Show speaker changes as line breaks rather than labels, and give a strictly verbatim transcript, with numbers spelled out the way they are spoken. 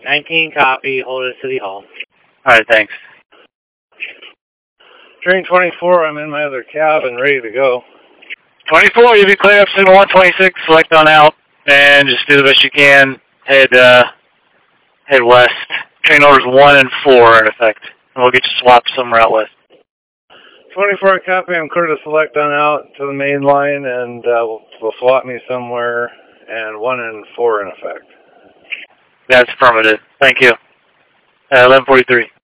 nineteen copy, hold it at City Hall.
Alright, thanks.
Train twenty-four, I'm in my other cab and ready to go.
twenty-four, you'll be clear up signal one twenty-six, select on out, and just do the best you can. Head, uh, head west. Train orders one and four are in effect. And we'll get you swapped somewhere out west.
twenty-four copy, I'm clear to select on out to the main line, and uh, we'll, we'll swap me somewhere, and one and four in effect.
That's affirmative. Thank you. Uh, eleven forty-three.